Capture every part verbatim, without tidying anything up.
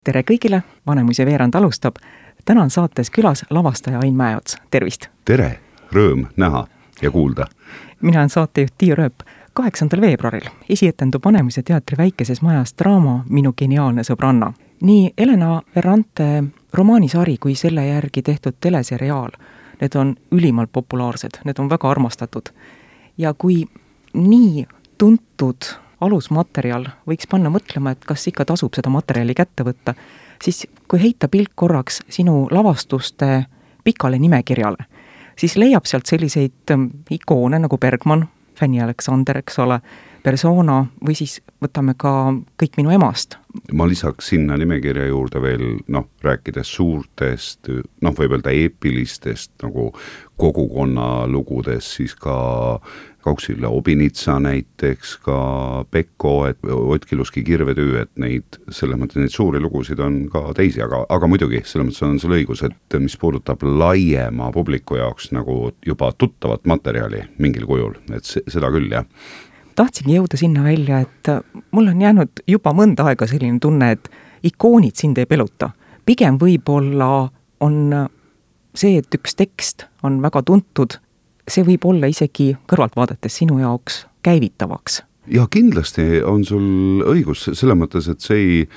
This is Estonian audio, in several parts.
Tere kõigile, Vanemuise veerand alustab. Täna on saates külas lavastaja Ain Mäeots. Tervist! Tere! Rõõm näha ja kuulda. Mina olen saatejuht Tiia Rööp. kaheksandal veebruaril esietendub Vanemuise teatri väikeses majas draama Minu geniaalne sõbranna. Nii Elena Ferrante romaanisari kui selle järgi tehtud teleseriaal, need on ülimalt populaarsed, need on väga armastatud. Ja kui nii tuntud alusmaterjal võiks panna mõtlema, et kas ikka tasub seda materjali kätte võtta, siis kui heita pilk korraks sinu lavastuste pikale nimekirjale, siis leiab sealt selliseid ikoone nagu Bergman, Fanny Alexander, eks ole, Persona või siis võtame ka Kõik minu emast. Ma lisaks sinna nimekirja juurde veel, noh, rääkides suurtest, noh, võib öelda eepilistest nagu kogukonna lugudes, siis ka Kauksilla Obinitsa näiteks, ka Pekko, et Otkiluski kirvetüü, et neid, selles mõttes neid suuri lugusid on ka teisi, aga, aga muidugi, selles mõttes on sul õigus, et mis puudutab laiema publiku jaoks nagu juba tuttavat materjali mingil kujul, et se, seda küll, jah. Tahtsingi jõuda sinna välja, et mul on jäänud juba mõnda aega selline tunne, et ikoonid sind ei peluta. Pigem võib-olla on see, et üks tekst on väga tuntud, see võib olla isegi kõrvalt vaadates sinu jaoks käivitavaks. Ja kindlasti on sul õigus selles mõttes, et see ei,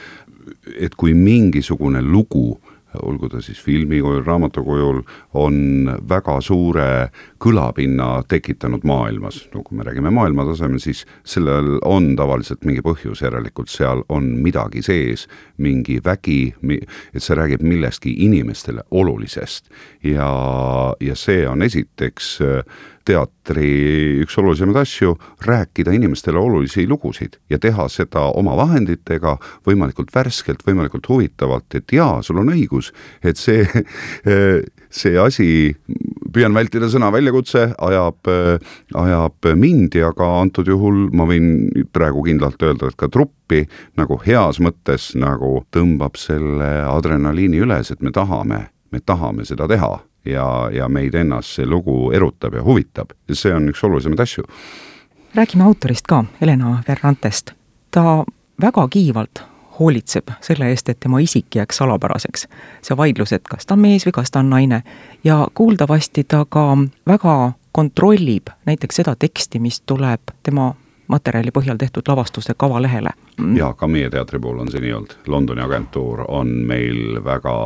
et kui mingisugune lugu, olgu ta siis filmi kujul, raamatu kujul, on väga suure kõlapinna tekitanud maailmas. No kui me räägime maailma tasemel, siis sellel on tavaliselt mingi põhjus, järelikult seal on midagi sees, mingi vägi, et see räägib millestki inimestele olulisest. Ja, ja see on esiteks teatri üks olulisemaid asju, rääkida inimestele olulisi lugusid ja teha seda oma vahenditega võimalikult värskelt, võimalikult huvitavalt, et jaa, sul on õigus, et see, see asi, püüan vältida sõna väljakutse, ajab, ajab mind ja ka antud juhul ma võin praegu kindlalt öelda, et ka truppi nagu heas mõttes nagu tõmbab selle adrenaliini üles, et me tahame, me tahame seda teha. Ja, ja meid ennast see lugu erutab ja huvitab. Ja see on üks olulisemaid asju. Räägime autorist ka, Elena Ferrantest. Ta väga kiivalt hoolitseb selle eest, et tema isik jääks salapäraseks. See vaidlus, et kas ta on mees või kas ta on naine. Ja kuuldavasti ta ka väga kontrollib näiteks seda teksti, mis tuleb tema materjali põhjal tehtud lavastuste kavalehele. Ja ka meie teatri pool on see nii olnud. Londoni agentuur on meil väga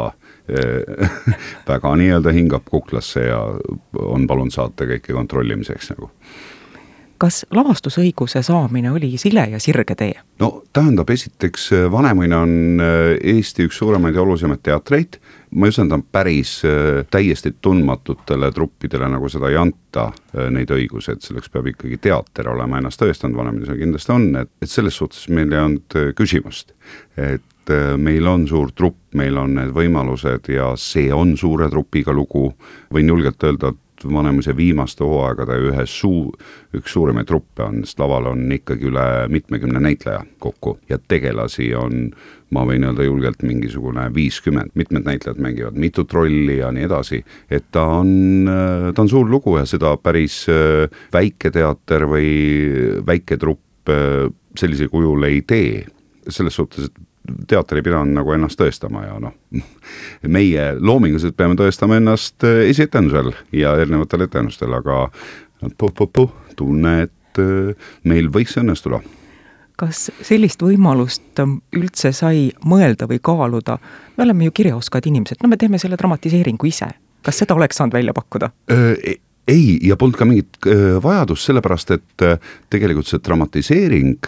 väga nii-öelda hingab kuklasse ja on palun saata kõike kontrollimiseks nagu. Kas lavastusõiguse saamine oli sile ja sirge tee? No tähendab, esiteks Vanemuine on Eesti üks suuremaid ja olulisemaid teatreid. Ma üsendan päris täiesti tundmatutele truppidele nagu seda ei anta neid õigused, selleks peab ikkagi teater olema ennast tõestanud, Vanemuine see kindlasti on, et, et selles suhtes meil ei olnud küsimust, et meil on suur trupp, meil on need võimalused ja see on suure trupiga lugu. Võin julgelt öelda, et Vanemuise viimaste hooaegade ühe suu, üks suuremaid truppe on, sest laval on ikkagi üle mitmekümne näitleja kokku ja tegelasi on, ma võin öelda julgelt mingisugune viiskümmend, mitmed näitlejad mängivad mitut rolli ja nii edasi, et ta on, ta on suur lugu ja seda päris väike teater või väike trupp sellise kujul ei tee. Selles suhtes, et teater ei pidanud nagu ennast tõestama ja noh, meie loominguliselt peame tõestama ennast esietendusel ja erinevatel etendustel, aga puh, puh, puh, tunne, et meil võiks õnnestuda. Kas sellist võimalust üldse sai mõelda või kaaluda? Me oleme ju kirjaoskad inimesed, no me teeme selle dramatiseeringu ise. Kas seda oleks saanud välja pakkuda? Ei. Ei, ja polnud ka mingit vajadust, sellepärast, et tegelikult see dramatiseering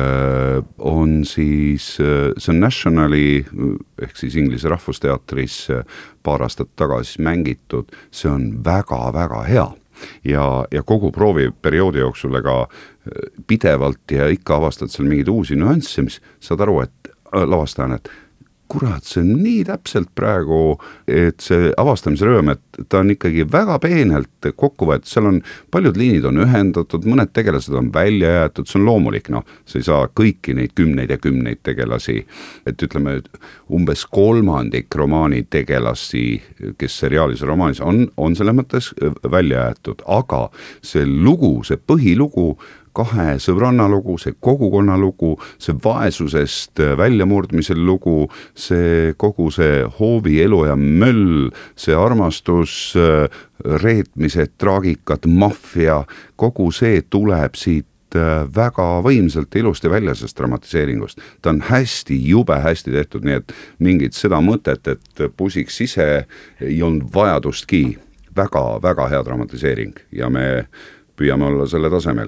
on siis, see on Nationali, ehk siis Inglise rahvusteatris paar aastat tagasi mängitud, see on väga-väga hea. Ja, ja kogu prooviperioodi jooksul ega pidevalt ja ikka avastad seal mingeid uusi nüansse, mis saad aru, et lavastajan, et kurat, see on nii täpselt praegu, et see avastamise rööm, et ta on ikkagi väga peenelt kokku võetud, seal on, paljud liinid on ühendatud, mõned tegelased on välja jäetud, see on loomulik, noh, sa ei saa kõiki neid kümneid ja kümneid tegelasi, et ütleme, umbes kolmandik romaani tegelasi, kes seriaalis ja romaanis on, on selles mõttes välja jäetud, aga see lugu, see põhilugu kahe sõbranna lugu, see kogukonna lugu, see vaesusest väljamurdmisel lugu, see kogu see hoovi elu ja möll, see armastus, reetmised, traagikad, maffia, kogu see tuleb siit väga võimsalt ilusti välja sellest dramatiseeringust. Ta on hästi, jube hästi tehtud, nii et mingit seda mõtet, et pusiks ise ei olnud vajadustki. Väga, väga hea dramatiseering ja me püüame olla selle tasemel.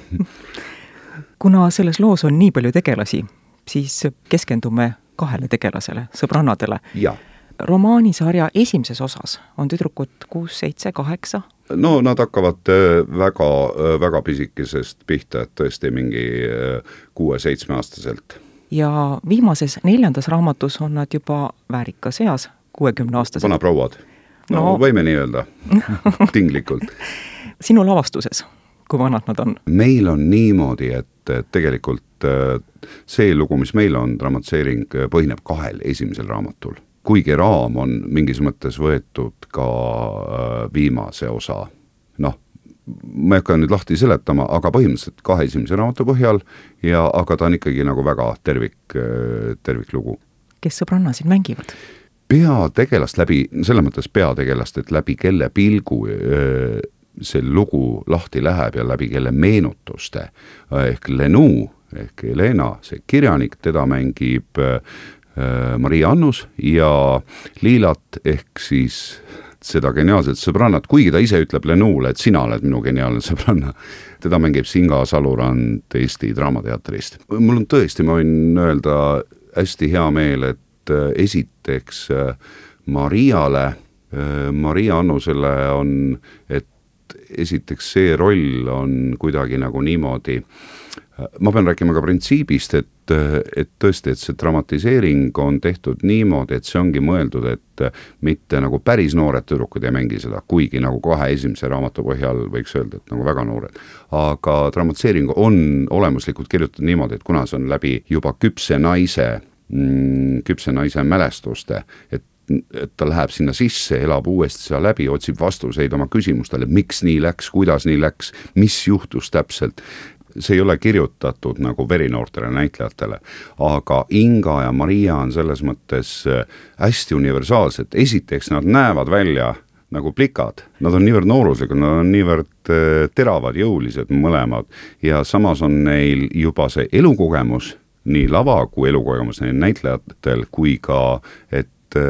Kuna selles loos on nii palju tegelasi, siis keskendume kahele tegelasele, sõbrannadele. Ja. Romaanisarja esimeses osas on tüdrukud kuus, seitse, kaheksa. No nad hakkavad väga, väga pisikesest pihta, et tõesti mingi kuue-seitsme aastaselt. Ja viimases neljandas raamatus on nad juba väärika seas, kuuekümne aastased. Vana prouad. No, no võime nii öelda, tinglikult. Sinu lavastuses, kui vanad nad on? Meil on niimoodi, et tegelikult see lugu, mis meil on, dramatiseering põhineb kahel esimesel raamatul. Kuigi raam on mingis mõttes võetud ka viimase osa. Noh, ma ei hakka nüüd lahti seletama, aga põhimõtteliselt kahe esimese raamatu põhjal, ja, aga ta on ikkagi nagu väga tervik, tervik lugu. Kes sõbrannasid mängivad? Peategelast läbi, selles mõttes peategelast, et läbi kelle pilgu see lugu lahti läheb ja läbi kelle meenutuste ehk Lenu, ehk Elena, see kirjanik, teda mängib Maria Annus ja Liilat ehk siis seda geniaalset sõbrannat, kuigi ta ise ütleb Lenule, et sina oled minu geniaalne sõbranna. Teda mängib Singa Salurand Eesti Draamateatrist. Mul on tõesti, ma võin öelda hästi hea meel, et esiteks Mariale, Maria Annusele on, et esiteks see roll on kuidagi nagu niimoodi, ma pean rääkima ka printsiibist, et, et tõesti, et see dramatiseering on tehtud niimoodi, et see ongi mõeldud, et mitte nagu päris noored tüdrukud ei mängi seda, kuigi nagu kahe esimese raamatu põhjal võiks öelda, et nagu väga noored. Aga dramatiseering on olemuslikult kirjutatud niimoodi, et kuna see on läbi juba küpse naise, mm, küpse naise mälestuste, et et ta läheb sinna sisse, elab uuesti seal läbi, otsib vastuseid oma küsimustele, miks nii läks, kuidas nii läks, mis juhtus täpselt. See ei ole kirjutatud nagu verinoortele näitlejatele, aga Inga ja Maria on selles mõttes hästi universaalsed. Esiteks nad näevad välja nagu plikad. Nad on niivõrd nooruslikud, nad on niivõrd teravad, jõulised mõlemad ja samas on neil juba see elukogemus, nii lava kui elukogemus neil näitlejatel, kui ka, et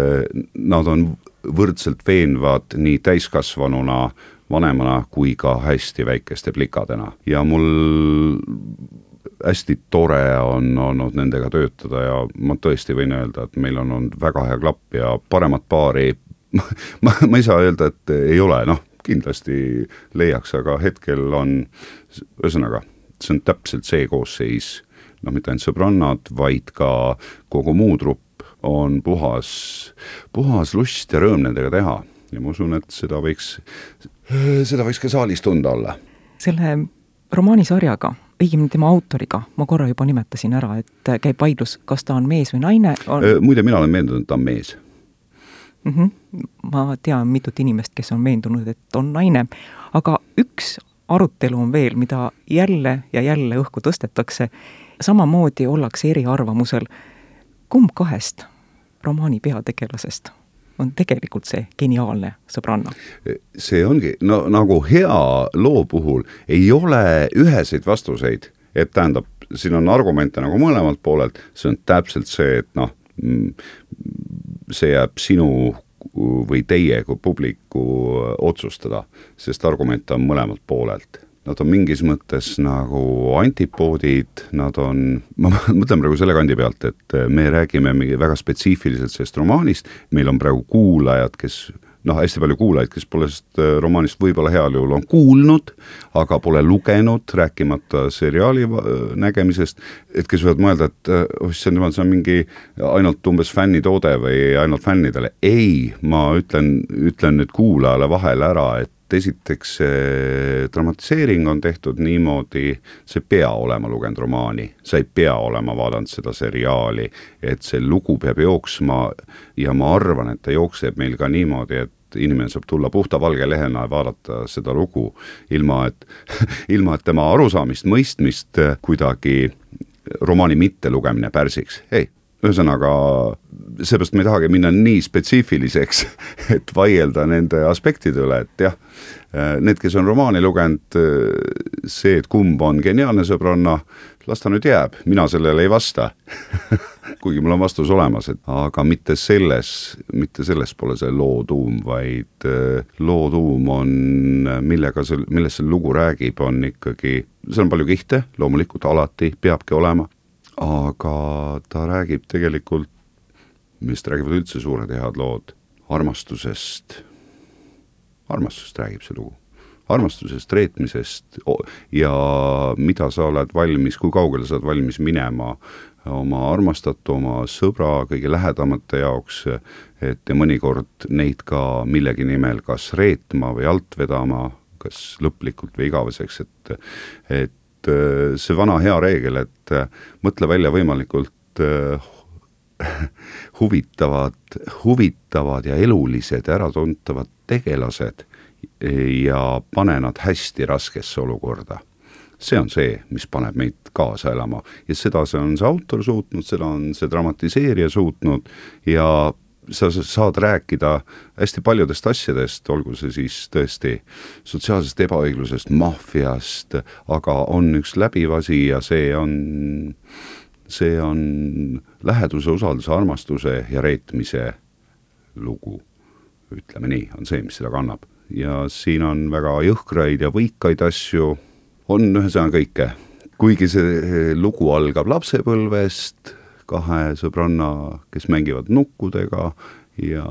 nad on võrdselt veenvad nii täiskasvanuna, vanemana kui ka hästi väikeste plikadena. Ja mul hästi tore on olnud nendega töötada ja ma tõesti võin öelda, et meil on olnud väga hea klapp ja paremat paari. ma, ma ei saa öelda, et ei ole, noh, kindlasti leiaks, aga hetkel on, ühesõnaga, see on täpselt see koosseis, noh, mitte ainult sõbrannad, vaid ka kogu muu trupp on puhas, puhas lust ja rõõm nendega teha. Ja ma usun, et seda võiks, seda võiks ka saalis tunda olla. Selle romaanisarjaga, õigemini tema autoriga, ma korra juba nimetasin ära, et käib vaidlus, kas ta on mees või naine. On... Muide, mina olen veendunud, et ta on mees. Mm-hmm. Ma tean mitut inimest, kes on veendunud, et on naine. Aga üks arutelu on veel, mida jälle ja jälle õhku tõstetakse. Samamoodi ollakse eri arvamusel. Kumb kahest romaani peategelasest on tegelikult see geniaalne sõbranna? See ongi, no nagu hea loo puhul ei ole üheseid vastuseid, et tähendab, siin on argumente nagu mõlemalt poolelt, see on täpselt see, et noh, see jääb sinu või teie kui publiku otsustada, sest argumente on mõlemalt poolelt. Nad on mingis mõttes nagu antipoodid, nad on, ma mõtlen praegu selle kandi pealt, et me räägime väga spetsiifiliselt sellest romaanist, meil on praegu kuulajad, kes, noh, hästi palju kuulajaid, kes pole sellest romaanist võib-olla heal juhul on kuulnud, aga pole lugenud, rääkimata seriaali nägemisest, et kes võivad mõelda, et oh, see on, see on mingi ainult umbes fännitoode või ainult fännidele. Ei, ma ütlen, ütlen nüüd kuulajale vahele ära, et esiteks see dramatiseering on tehtud niimoodi, see pea olema lugenud romaani, sa ei pea olema vaadanud seda seriaali, et see lugu peab jooksma ja ma arvan, et ta jookseb meil ka niimoodi, et inimene saab tulla puhta valge lehena ja vaadata seda lugu ilma, et, ilma, et tema arusaamist, mõistmist kuidagi romaani mitte lugemine pärsiks. Ei, ühesõnaga, seepärast me ei tahagi minna nii spetsiifiliseks, et vaielda nende aspektide üle, et jah, need, kes on romaani lugenud, see, et kumb on geniaalne sõbranna, las ta nüüd jääb, mina sellele ei vasta. Kuigi mul on vastus olemas, et aga mitte selles, mitte selles pole see loo tuum, vaid loo tuum on, millega see, millest see lugu räägib, on ikkagi, see on palju kihte, loomulikult alati peabki olema, aga ta räägib tegelikult, millest räägivad üldse suured head lood, armastusest, armastusest räägib see lugu. Armastusest, reetmisest ja mida sa oled valmis, kui kaugele sa oled valmis minema oma armastatu, oma sõbra, kõige lähedamate jaoks, et ja mõnikord neid ka millegi nimel kas reetma või alt vedama, kas lõplikult või igaveseks, et, et see vana hea reegel, et mõtle välja võimalikult huvitavad, huvitavad ja elulised ja äratuntavad tegelased ja pane nad hästi raskesse olukorda. See on see, mis paneb meid kaasa elama ja seda see on see autor suutnud, seda on see dramatiseerija suutnud ja sa saad rääkida hästi paljudest asjadest, olgu see siis tõesti sotsiaalsest ebaõiglusest, maffiast, aga on üks läbivasi ja see on, see on läheduse, usalduse, armastuse ja reetmise lugu. Ütleme nii, on see, mis seda kannab. Ja siin on väga jõhkraid ja võikaid asju, on ühesõnaga kõike. Kuigi see lugu algab lapsepõlvest, kahe sõbranna, kes mängivad nukkudega ja,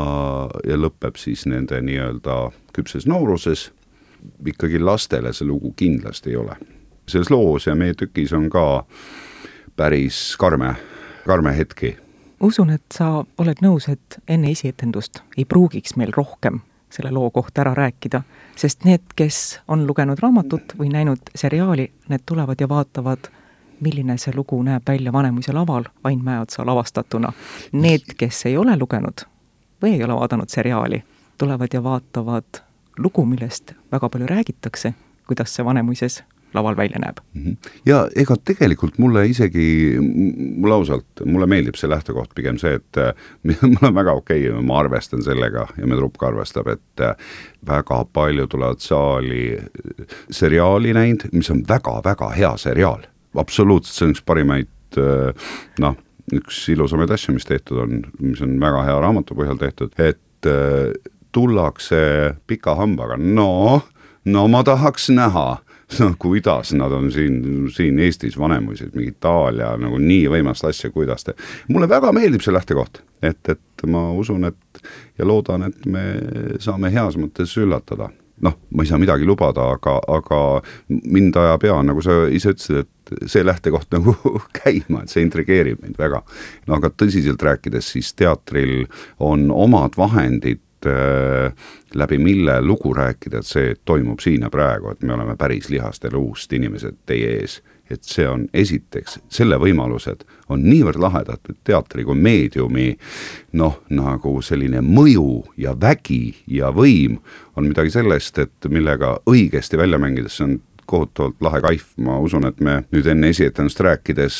ja lõpeb siis nende nii-öelda küpses nooruses. Ikkagi lastele see lugu kindlasti ei ole. Selles loos ja meie tükis on ka päris karme, karme hetki. Usun, et sa oled nõus, et enne esietendust ei pruugiks meil rohkem selle loo kohta ära rääkida, sest need, kes on lugenud raamatut või näinud seriaali, need tulevad ja vaatavad, milline see lugu näeb välja Vanemuise laval Ain Mäeotsa lavastatuna. Need, kes ei ole lugenud või ei ole vaadanud seriaali, tulevad ja vaatavad lugu, millest väga palju räägitakse, kuidas see Vanemuises laval välja näeb. Ja ega tegelikult mulle isegi, mulle ausalt, mulle meeldib see lähtekoht pigem see, et mul on väga okei, okay, ma arvestan sellega ja me Trupka arvestab, et väga palju tulevad saali seriaali näinud, mis on väga-väga hea seriaal. Absoluutselt, see on üks parimaid, noh, üks ilusamaid asju, mis tehtud on, mis on väga hea raamatu põhjal tehtud, et tullakse pika hambaga, no, no ma tahaks näha, no kuidas nad on siin, siin Eestis Vanemuises, mingi Itaalia, nagu nii võimast asja, kuidas te. Mulle väga meeldib see lähtekoht, et, et ma usun, et ja loodan, et me saame heas mõttes üllatada. Noh, ma ei saa midagi lubada, aga, aga mind aja pea, nagu sa ise ütlesid, et see lähtekoht nagu käima, et see intrigeerib mind väga. No aga tõsiselt rääkides, siis teatril on omad vahendid äh, läbi mille lugu rääkida, et see toimub siin ja praegu, et me oleme päris lihast ja luust inimesed teie ees. Et see on esiteks, selle võimalused on niivõrd lahedad, et teatri kui meediumi, noh, nagu selline mõju ja vägi ja võim on midagi sellest, et millega õigesti välja mängides on kohutavalt lahe kaif. Ma usun, et me nüüd enne esietendust rääkides,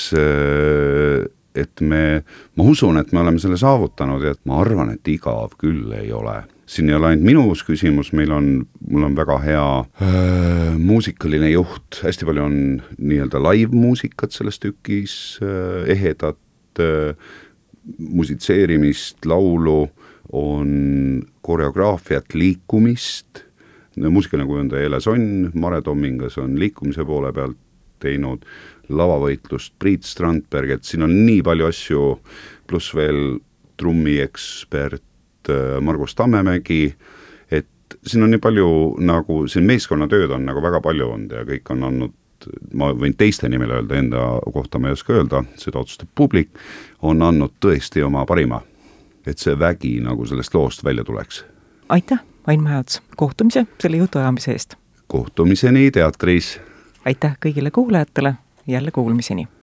et me, ma usun, et me oleme selle saavutanud ja et ma arvan, et igav küll ei ole. Siin ei ole ainult minus küsimus, meil on, mul on väga hea äh, muusikaline juht, hästi palju on nii-öelda live-muusikat selles tükis, äh, ehedat äh, musitseerimist, laulu, on koreograafiat, liikumist, muusikaline kujundaja Ele Sonn, Mare Tommingas on liikumise poole pealt teinud, lavavõitlust Priit Strandberg, et siin on nii palju asju, pluss veel trummiekspert Margus Tammemägi, et siin on nii palju nagu, siin meeskonnatööd on nagu väga palju olnud ja kõik on andnud, ma võin teiste nimel öelda, enda kohta ma ei oska öelda, seda otsustab publik, on andnud tõesti oma parima, et see vägi nagu sellest loost välja tuleks. Aitäh, Ain Mäeots, kohtumise selle jutu ajamise eest. Kohtumiseni teatris. Aitäh kõigile kuulajatele, jälle kuulmiseni.